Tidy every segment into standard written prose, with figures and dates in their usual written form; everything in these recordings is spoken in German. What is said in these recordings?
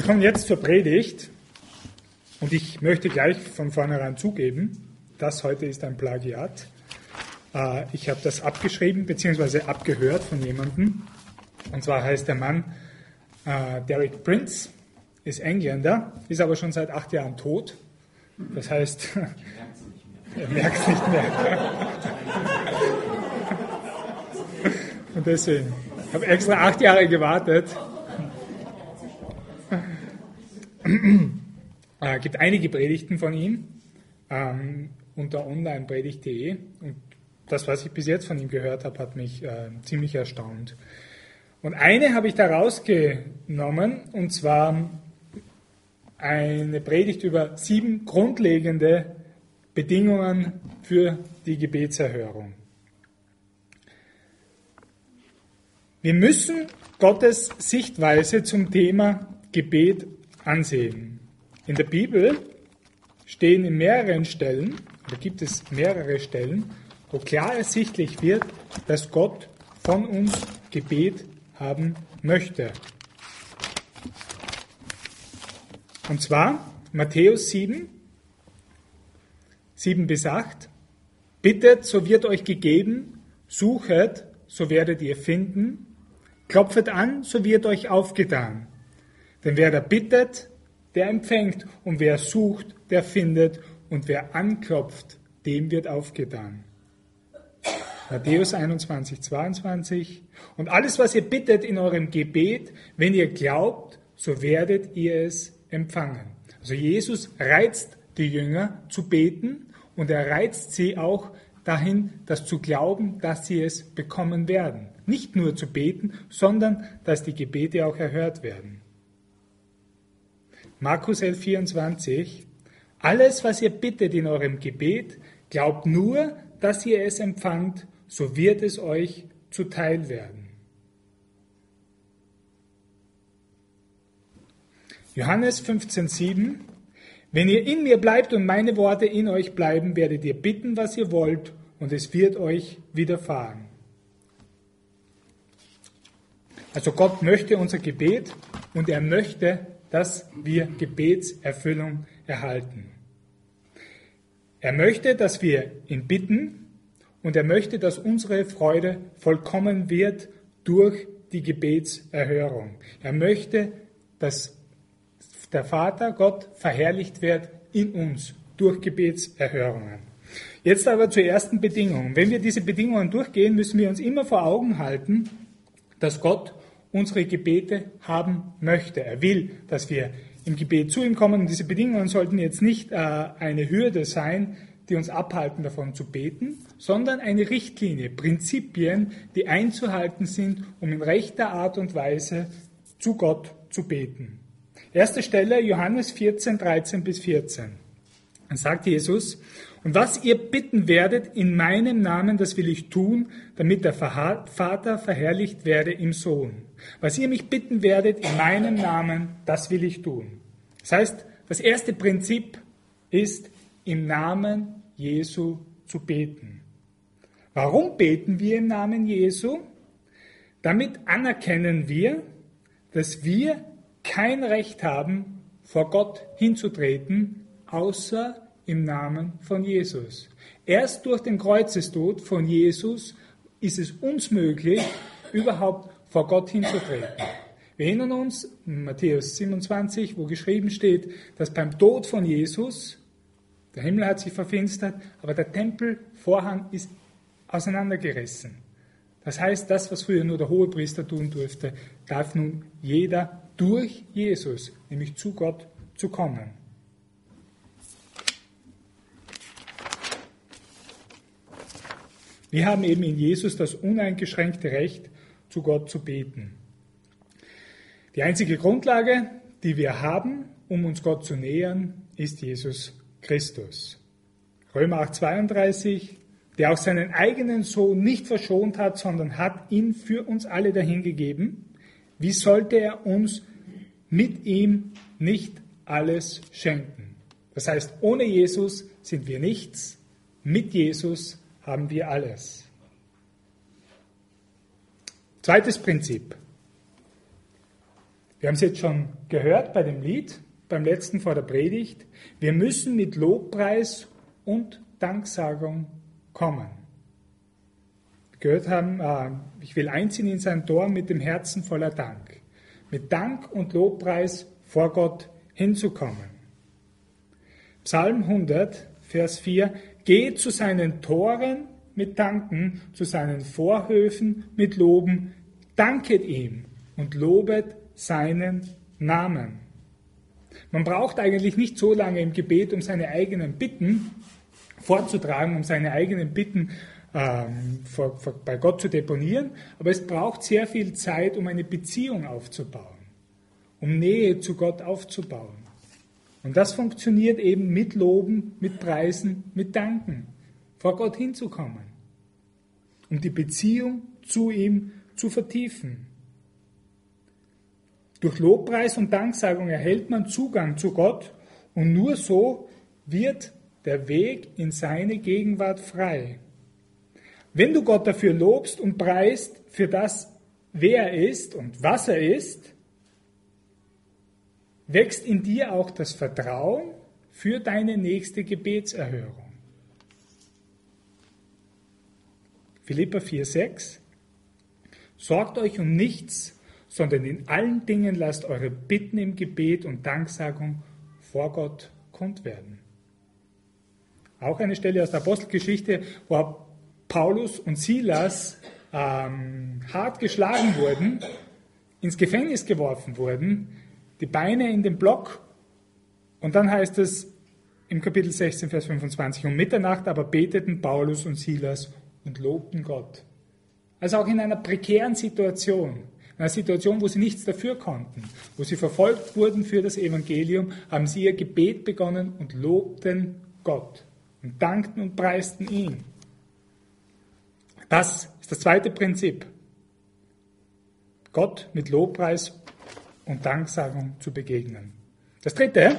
Wir kommen jetzt zur Predigt und ich möchte gleich von vornherein zugeben, das heute ist ein Plagiat. Ich habe das abgeschrieben bzw. abgehört von jemandem. Und zwar heißt der Mann Derek Prince, ist Engländer, ist aber schon seit 8 Jahren tot. Das heißt, er merkt es nicht mehr. Und deswegen, ich habe extra 8 Jahre gewartet. Es gibt einige Predigten von ihm unter onlinepredigt.de und das, was ich bis jetzt von ihm gehört habe, hat mich ziemlich erstaunt. Und eine habe ich da rausgenommen, und zwar eine Predigt über 7 grundlegende Bedingungen für die Gebetserhörung. Wir müssen Gottes Sichtweise zum Thema Gebet ansehen. In der Bibel stehen in mehreren Stellen, oder gibt es mehrere Stellen, wo klar ersichtlich wird, dass Gott von uns Gebet haben möchte. Und zwar Matthäus 7 bis 8. Bittet, so wird euch gegeben, suchet, so werdet ihr finden, klopfet an, so wird euch aufgetan. Denn wer da bittet, der empfängt, und wer sucht, der findet, und wer anklopft, dem wird aufgetan. Matthäus 21, 22. Und alles, was ihr bittet in eurem Gebet, wenn ihr glaubt, so werdet ihr es empfangen. Also Jesus reizt die Jünger zu beten, und er reizt sie auch dahin, das zu glauben, dass sie es bekommen werden. Nicht nur zu beten, sondern dass die Gebete auch erhört werden. Markus 11, 24. Alles, was ihr bittet in eurem Gebet, glaubt nur, dass ihr es empfangt, so wird es euch zuteil werden. Johannes 15, 7. Wenn ihr in mir bleibt und meine Worte in euch bleiben, werdet ihr bitten, was ihr wollt, und es wird euch widerfahren. Also Gott möchte unser Gebet, und er möchte, dass wir Gebetserfüllung erhalten. Er möchte, dass wir ihn bitten, und er möchte, dass unsere Freude vollkommen wird durch die Gebetserhörung. Er möchte, dass der Vater, Gott, verherrlicht wird in uns durch Gebetserhörungen. Jetzt aber zur ersten Bedingung. Wenn wir diese Bedingungen durchgehen, müssen wir uns immer vor Augen halten, dass Gott unsere Gebete haben möchte. Er will, dass wir im Gebet zu ihm kommen. Und diese Bedingungen sollten jetzt nicht eine Hürde sein, die uns abhalten, davon zu beten, sondern eine Richtlinie, Prinzipien, die einzuhalten sind, um in rechter Art und Weise zu Gott zu beten. Erste Stelle, Johannes 14, 13 bis 14. Dann sagt Jesus: Und was ihr bitten werdet in meinem Namen, das will ich tun, damit der Vater verherrlicht werde im Sohn. Was ihr mich bitten werdet in meinem Namen, das will ich tun. Das heißt, das erste Prinzip ist, im Namen Jesu zu beten. Warum beten wir im Namen Jesu? Damit anerkennen wir, dass wir kein Recht haben, vor Gott hinzutreten, außer im Namen von Jesus. Erst durch den Kreuzestod von Jesus ist es uns möglich, überhaupt vor Gott hinzutreten. Wir erinnern uns, in Matthäus 27, wo geschrieben steht, dass beim Tod von Jesus, der Himmel hat sich verfinstert, aber der Tempelvorhang ist auseinandergerissen. Das heißt, das, was früher nur der Hohepriester tun durfte, darf nun jeder durch Jesus, nämlich zu Gott, zu kommen. Wir haben eben in Jesus das uneingeschränkte Recht, zu Gott zu beten. Die einzige Grundlage, die wir haben, um uns Gott zu nähern, ist Jesus Christus. Römer 8,32, der auch seinen eigenen Sohn nicht verschont hat, sondern hat ihn für uns alle dahingegeben. Wie sollte er uns mit ihm nicht alles schenken? Das heißt, ohne Jesus sind wir nichts, mit Jesus haben wir alles. Zweites Prinzip. Wir haben es jetzt schon gehört bei dem Lied, beim letzten vor der Predigt. Wir müssen mit Lobpreis und Danksagung kommen. Wir gehört haben, ich will einziehen in sein Tor mit dem Herzen voller Dank. Mit Dank und Lobpreis vor Gott hinzukommen. Psalm 100, Vers 4. Geht zu seinen Toren mit Danken, zu seinen Vorhöfen mit Loben. Danket ihm und lobet seinen Namen. Man braucht eigentlich nicht so lange im Gebet, um seine eigenen Bitten vorzutragen, um seine eigenen Bitten bei Gott zu deponieren, aber es braucht sehr viel Zeit, um eine Beziehung aufzubauen, um Nähe zu Gott aufzubauen. Und das funktioniert eben mit Loben, mit Preisen, mit Danken, vor Gott hinzukommen, um die Beziehung zu ihm zu vertiefen. Durch Lobpreis und Danksagung erhält man Zugang zu Gott und nur so wird der Weg in seine Gegenwart frei. Wenn du Gott dafür lobst und preist für das, wer er ist und was er ist, wächst in dir auch das Vertrauen für deine nächste Gebetserhörung. Philipper 4,6 Sorgt euch um nichts, sondern in allen Dingen lasst eure Bitten im Gebet und Danksagung vor Gott kund werden. Auch eine Stelle aus der Apostelgeschichte, wo Paulus und Silas hart geschlagen wurden, ins Gefängnis geworfen wurden, die Beine in den Block. Und dann heißt es im Kapitel 16, Vers 25, um Mitternacht aber beteten Paulus und Silas und lobten Gott. Also auch in einer prekären Situation, in einer Situation, wo sie nichts dafür konnten, wo sie verfolgt wurden für das Evangelium, haben sie ihr Gebet begonnen und lobten Gott und dankten und preisten ihn. Das ist das zweite Prinzip. Gott mit Lobpreis und Danksagung zu begegnen. Das dritte,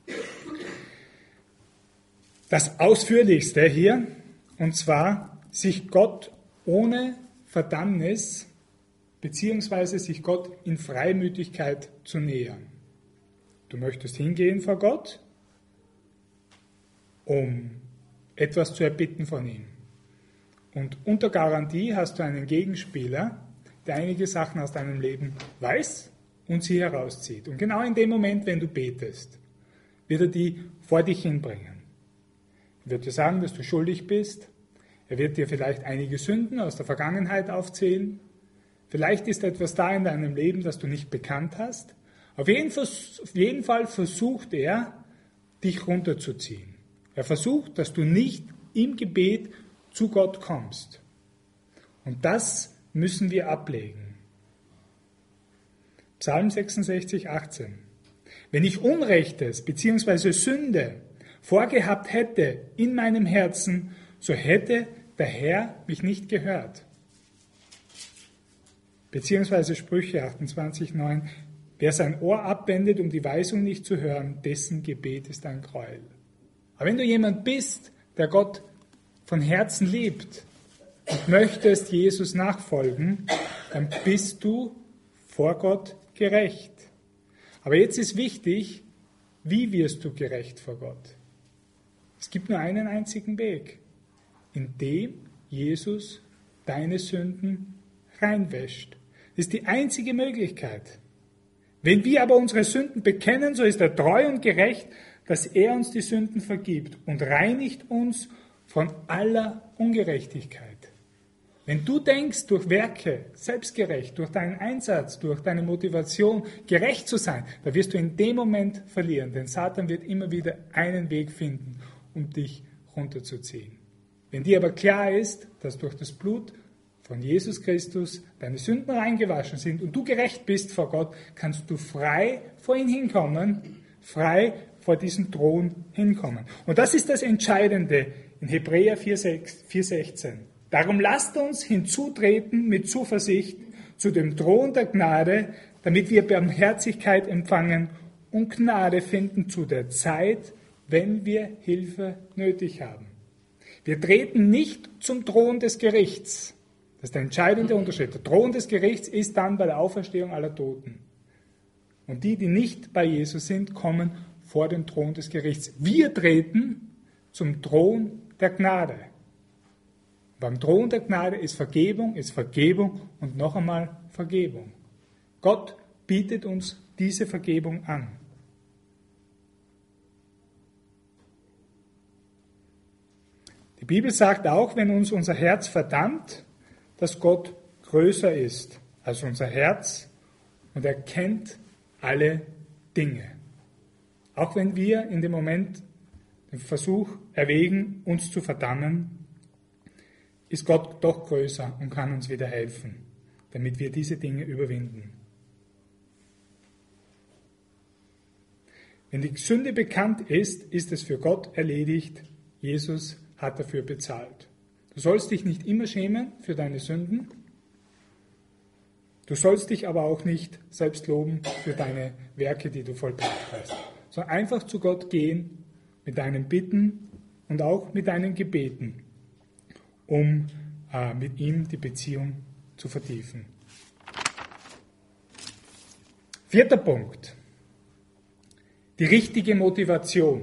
das ausführlichste hier, und zwar sich Gott ohne Verdammnis beziehungsweise sich Gott in Freimütigkeit zu nähern. Du möchtest hingehen vor Gott, um etwas zu erbitten von ihm. Und unter Garantie hast du einen Gegenspieler, der einige Sachen aus deinem Leben weiß und sie herauszieht. Und genau in dem Moment, wenn du betest, wird er die vor dich hinbringen. Er wird dir sagen, dass du schuldig bist. Er wird dir vielleicht einige Sünden aus der Vergangenheit aufzählen. Vielleicht ist etwas da in deinem Leben, das du nicht bekannt hast. Auf jeden Fall versucht er, dich runterzuziehen. Er versucht, dass du nicht im Gebet zu Gott kommst. Und das müssen wir ablegen. Psalm 66, 18. Wenn ich Unrechtes bzw. Sünde vorgehabt hätte in meinem Herzen, so hätte der Herr mich nicht gehört. Beziehungsweise Sprüche 28, 9. Wer sein Ohr abwendet, um die Weisung nicht zu hören, dessen Gebet ist ein Gräuel. Aber wenn du jemand bist, der Gott von Herzen liebt und möchtest Jesus nachfolgen, dann bist du vor Gott gerecht. Aber jetzt ist wichtig, wie wirst du gerecht vor Gott? Es gibt nur einen einzigen Weg, indem Jesus deine Sünden reinwäscht. Das ist die einzige Möglichkeit. Wenn wir aber unsere Sünden bekennen, so ist er treu und gerecht, dass er uns die Sünden vergibt und reinigt uns von aller Ungerechtigkeit. Wenn du denkst, durch Werke selbstgerecht, durch deinen Einsatz, durch deine Motivation gerecht zu sein, dann wirst du in dem Moment verlieren, denn Satan wird immer wieder einen Weg finden, um dich runterzuziehen. Wenn dir aber klar ist, dass durch das Blut von Jesus Christus deine Sünden reingewaschen sind und du gerecht bist vor Gott, kannst du frei vor ihn hinkommen, frei vor diesen Thron hinkommen. Und das ist das Entscheidende in Hebräer 4,16. Darum lasst uns hinzutreten mit Zuversicht zu dem Thron der Gnade, damit wir Barmherzigkeit empfangen und Gnade finden zu der Zeit, wenn wir Hilfe nötig haben. Wir treten nicht zum Thron des Gerichts. Das ist der entscheidende Unterschied. Der Thron des Gerichts ist dann bei der Auferstehung aller Toten. Und die, die nicht bei Jesus sind, kommen vor den Thron des Gerichts. Wir treten zum Thron der Gnade. Beim Thron der Gnade ist Vergebung und noch einmal Vergebung. Gott bietet uns diese Vergebung an. Die Bibel sagt auch, wenn uns unser Herz verdammt, dass Gott größer ist als unser Herz und er kennt alle Dinge. Auch wenn wir in dem Moment den Versuch erwägen, uns zu verdammen, ist Gott doch größer und kann uns wieder helfen, damit wir diese Dinge überwinden. Wenn die Sünde bekannt ist, ist es für Gott erledigt. Jesus hat dafür bezahlt. Du sollst dich nicht immer schämen für deine Sünden. Du sollst dich aber auch nicht selbst loben für deine Werke, die du vollbracht hast. Sondern einfach zu Gott gehen mit deinen Bitten und auch mit deinen Gebeten, um mit ihm die Beziehung zu vertiefen. 4. Punkt. Die richtige Motivation.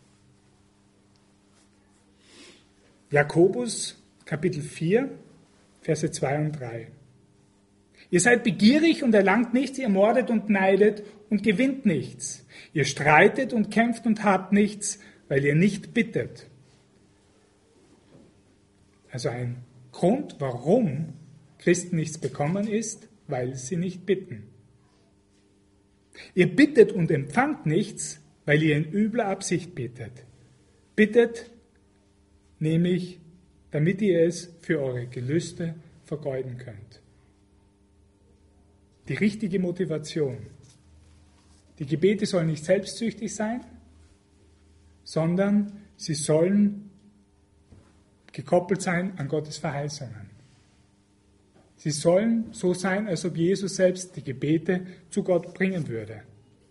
Jakobus, Kapitel 4, Verse 2 und 3. Ihr seid begierig und erlangt nichts, ihr mordet und neidet und gewinnt nichts. Ihr streitet und kämpft und habt nichts, weil ihr nicht bittet. Also ein Grund, warum Christen nichts bekommen, ist, weil sie nicht bitten. Ihr bittet und empfangt nichts, weil ihr in übler Absicht bittet. Bittet nämlich, damit ihr es für eure Gelüste vergeuden könnt. Die richtige Motivation. Die Gebete sollen nicht selbstsüchtig sein, sondern sie sollen gekoppelt sein an Gottes Verheißungen. Sie sollen so sein, als ob Jesus selbst die Gebete zu Gott bringen würde.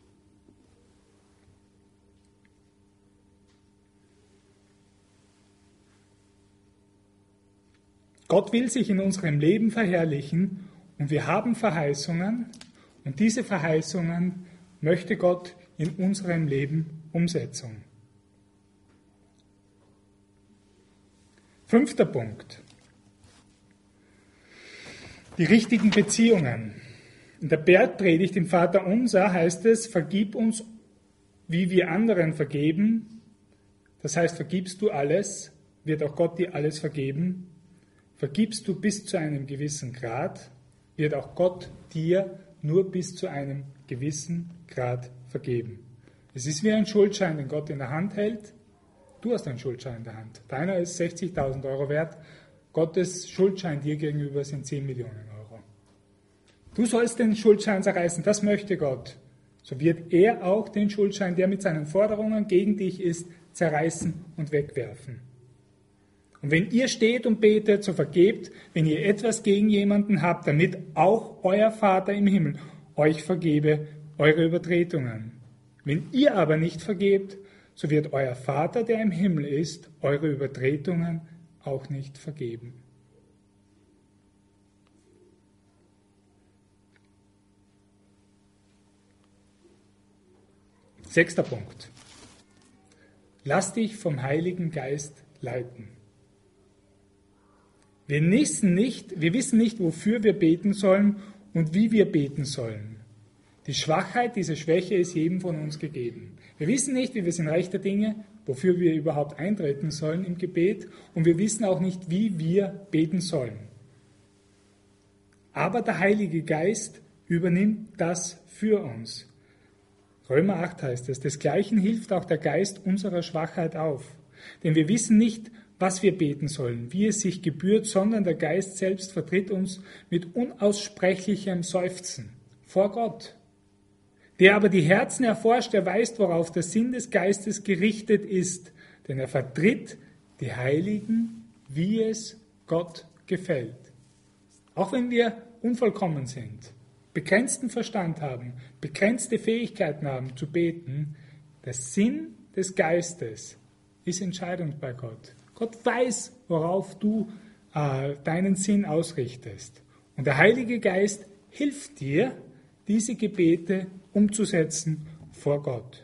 Gott will sich in unserem Leben verherrlichen und wir haben Verheißungen und diese Verheißungen möchte Gott in unserem Leben umsetzen. 5. Punkt. Die richtigen Beziehungen. In der Bergpredigt im Vater Unser heißt es, vergib uns, wie wir anderen vergeben. Das heißt, vergibst du alles, wird auch Gott dir alles vergeben. Vergibst du bis zu einem gewissen Grad, wird auch Gott dir nur bis zu einem gewissen Grad vergeben. Es ist wie ein Schuldschein, den Gott in der Hand hält. Du hast einen Schuldschein in der Hand. Deiner ist 60.000 Euro wert. Gottes Schuldschein dir gegenüber sind 10 Millionen Euro. Du sollst den Schuldschein zerreißen, das möchte Gott. So wird er auch den Schuldschein, der mit seinen Forderungen gegen dich ist, zerreißen und wegwerfen. Und wenn ihr steht und betet, so vergebt, wenn ihr etwas gegen jemanden habt, damit auch euer Vater im Himmel euch vergebe eure Übertretungen. Wenn ihr aber nicht vergebt, so wird euer Vater, der im Himmel ist, eure Übertretungen auch nicht vergeben. Sechster Punkt. Lass dich vom Heiligen Geist leiten. Wir wissen nicht, wofür wir beten sollen und wie wir beten sollen. Die Schwachheit, diese Schwäche ist jedem von uns gegeben. Wir wissen nicht, wie wir sind rechter Dinge, wofür wir überhaupt eintreten sollen im Gebet und wir wissen auch nicht, wie wir beten sollen. Aber der Heilige Geist übernimmt das für uns. Römer 8 heißt es, desgleichen hilft auch der Geist unserer Schwachheit auf. Denn wir wissen nicht, was wir beten sollen, wie es sich gebührt, sondern der Geist selbst vertritt uns mit unaussprechlichem Seufzen vor Gott. Der aber die Herzen erforscht, der weiß, worauf der Sinn des Geistes gerichtet ist, denn er vertritt die Heiligen, wie es Gott gefällt. Auch wenn wir unvollkommen sind, begrenzten Verstand haben, begrenzte Fähigkeiten haben zu beten, der Sinn des Geistes ist entscheidend bei Gott. Gott weiß, worauf du deinen Sinn ausrichtest. Und der Heilige Geist hilft dir, diese Gebete umzusetzen vor Gott.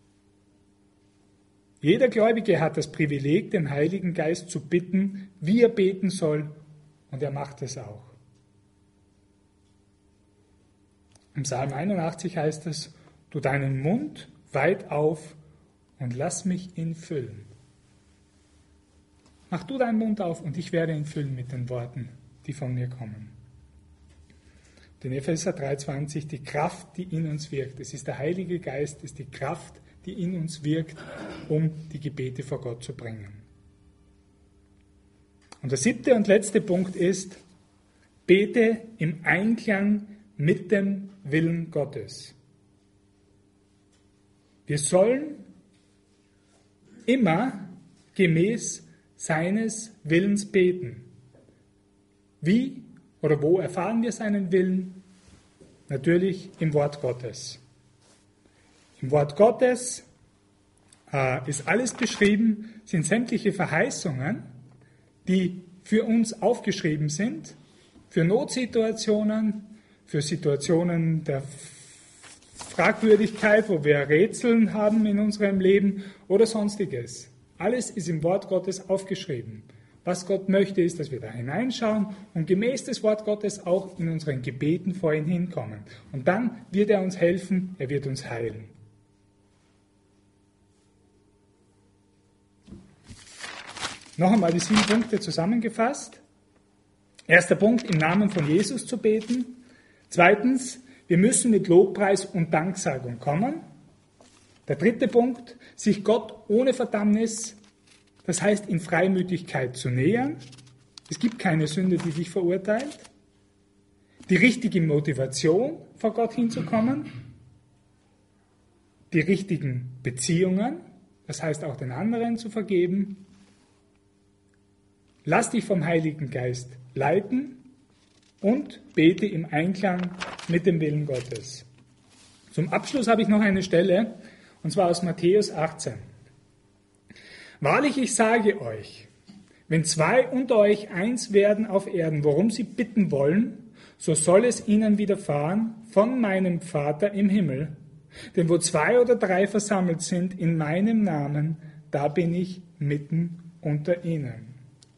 Jeder Gläubige hat das Privileg, den Heiligen Geist zu bitten, wie er beten soll, und er macht es auch. Im Psalm 81 heißt es, tu deinen Mund weit auf und lass mich ihn füllen. Mach du deinen Mund auf und ich werde ihn füllen mit den Worten, die von mir kommen. In Epheser 3,20, die Kraft, die in uns wirkt. Es ist der Heilige Geist, es ist die Kraft, die in uns wirkt, um die Gebete vor Gott zu bringen. Und der 7. und letzte Punkt ist, bete im Einklang mit dem Willen Gottes. Wir sollen immer gemäß seines Willens beten. Wie oder wo erfahren wir seinen Willen? Natürlich im Wort Gottes. Im Wort Gottes ist alles beschrieben, sind sämtliche Verheißungen, die für uns aufgeschrieben sind, für Notsituationen, für Situationen der Fragwürdigkeit, wo wir Rätseln haben in unserem Leben oder sonstiges. Alles ist im Wort Gottes aufgeschrieben. Was Gott möchte, ist, dass wir da hineinschauen und gemäß des Wort Gottes auch in unseren Gebeten vor ihn hinkommen. Und dann wird er uns helfen, er wird uns heilen. Noch einmal die 7 Punkte zusammengefasst. Erster Punkt, im Namen von Jesus zu beten. Zweitens, wir müssen mit Lobpreis und Danksagung kommen. Der 3. Punkt, sich Gott ohne Verdammnis, das heißt in Freimütigkeit zu nähern. Es gibt keine Sünde, die dich verurteilt. Die richtige Motivation, vor Gott hinzukommen. Die richtigen Beziehungen, das heißt auch den anderen zu vergeben. Lass dich vom Heiligen Geist leiten und bete im Einklang mit dem Willen Gottes. Zum Abschluss habe ich noch eine Stelle, und zwar aus Matthäus 18. Wahrlich, ich sage euch, wenn 2 unter euch eins werden auf Erden, worum sie bitten wollen, so soll es ihnen widerfahren von meinem Vater im Himmel. Denn wo 2 oder 3 versammelt sind in meinem Namen, da bin ich mitten unter ihnen.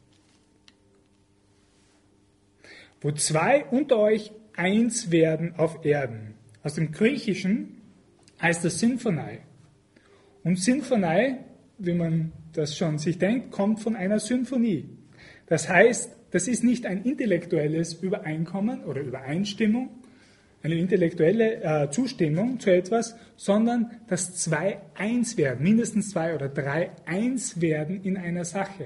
Wo 2 unter euch eins werden auf Erden. Aus dem Griechischen heißt das Sinfonei. Und Sinfonei, wie man das schon sich denkt, kommt von einer Symphonie. Das heißt, das ist nicht ein intellektuelles Übereinkommen oder Übereinstimmung, eine intellektuelle Zustimmung zu etwas, sondern dass 2 eins werden, mindestens 2 oder 3 eins werden in einer Sache.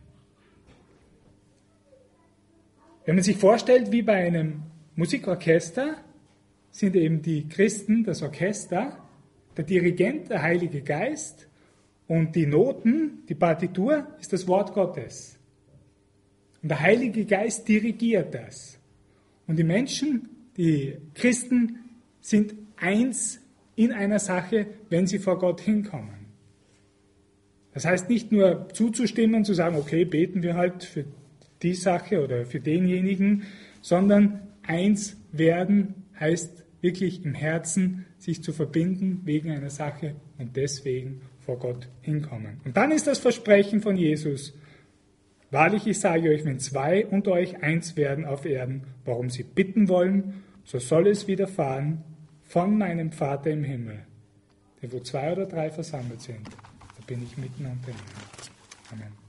Wenn man sich vorstellt, wie bei einem Musikorchester, sind eben die Christen das Orchester, der Dirigent, der Heilige Geist und die Noten, die Partitur, ist das Wort Gottes. Und der Heilige Geist dirigiert das. Und die Menschen, die Christen, sind eins in einer Sache, wenn sie vor Gott hinkommen. Das heißt nicht nur zuzustimmen, zu sagen, okay, beten wir halt für die Sache oder für denjenigen, sondern eins werden heißt wirklich im Herzen sich zu verbinden wegen einer Sache und deswegen vor Gott hinkommen. Und dann ist das Versprechen von Jesus, wahrlich, ich sage euch, wenn 2 unter euch eins werden auf Erden, warum sie bitten wollen, so soll es widerfahren von meinem Vater im Himmel. Denn wo 2 oder 3 versammelt sind, da bin ich mitten unter ihnen. Amen.